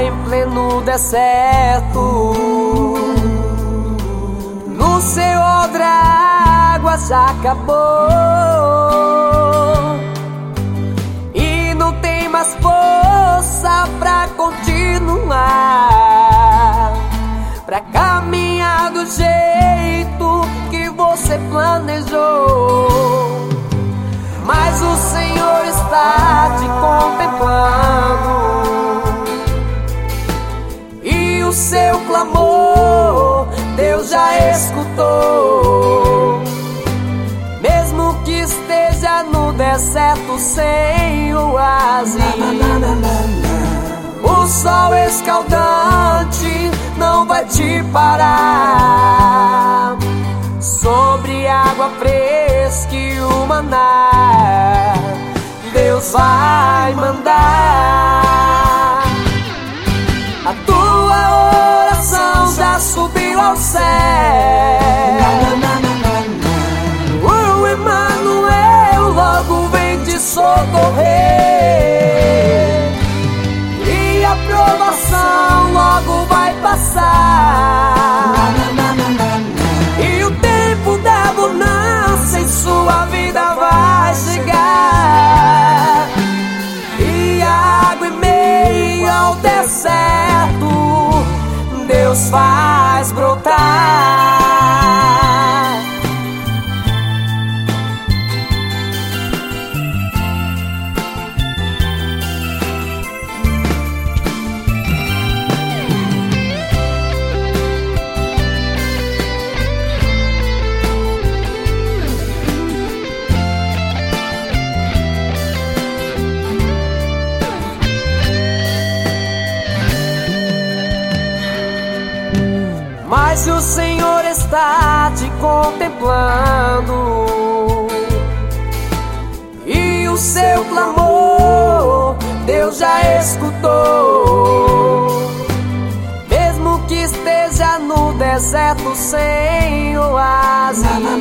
em pleno deserto. No seu odre a água já acabou e não tem mais força pra continuar, pra caminhar do jeito que você planejou. Mas o Senhor está te contemplando e o seu clamor Deus já escutou. Mesmo que esteja no deserto sem oásis, o sol escaldante não vai te parar. Sobre água fresca e o maná Deus vai mandar. A tua oração já subiu ao céu. O Emmanuel logo vem te socorrer e a provação logo vai passar. E o tempo da bonança em sua vida vai chegar. E a água em meio ao deserto Deus faz brotar. Mas o Senhor está te contemplando e o seu clamor Deus já escutou. Mesmo que esteja no deserto sem oásis,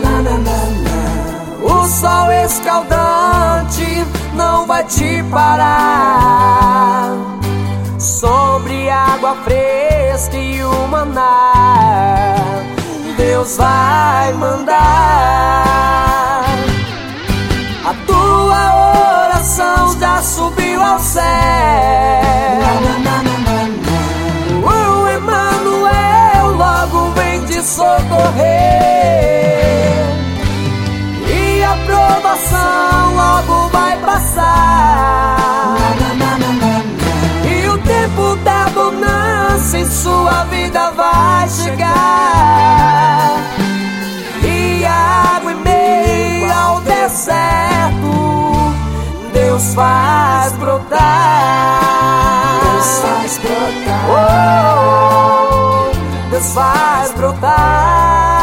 o sol escaldante não vai te parar. Sobre água fresca e o maná Deus vai mandar. A tua oração já subiu ao céu. O Emmanuel logo vem te socorrer e a provação logo vai passar. E o tempo da bonança em sua vida vai chegar. E a água em meio ao deserto Deus faz brotar. Deus faz brotar. Oh, Deus faz brotar.